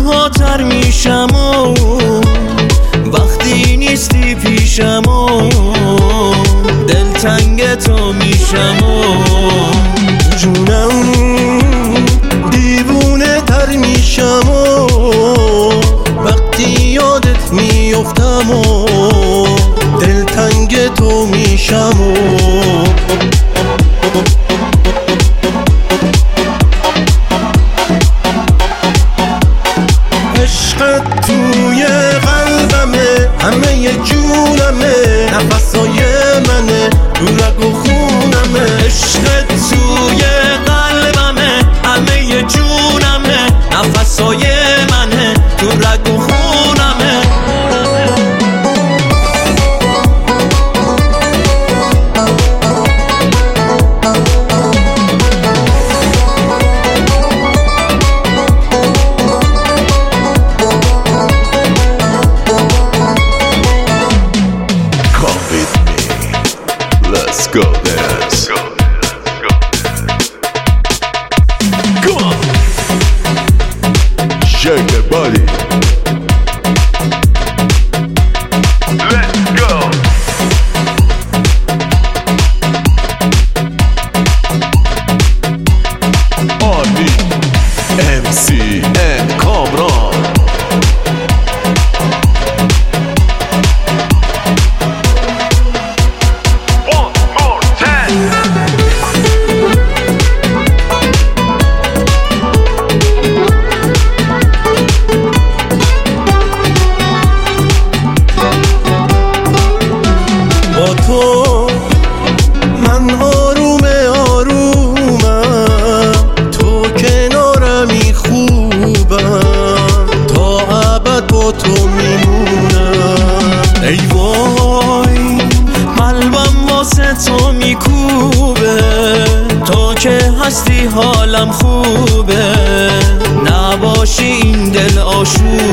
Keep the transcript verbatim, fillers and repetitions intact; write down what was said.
تنها تر میشم و وقتی نیستی پیشم و دلتنگ تو میشم و جونم دیوونه تر میشم و وقتی یادت میافتم و دلتنگ تو میشم و عشقت توی قلبمه، همه جونمه، نفسای منه، تو رگ و خونمه. عشقت توی قلبمه، همه جونمه، نفسای منه، تو رگ و خونمه. Let's go dance. Come on. Shake that body. Let's go. Army, M C and Kamran. تو من آروم آرومم، تو کنارمی خوبم، تا ابد با تو میمونم. ای وای قلبم واسه تو میکوبه، تو که هستی حالم خوبه، نباشی این دل آشوبه.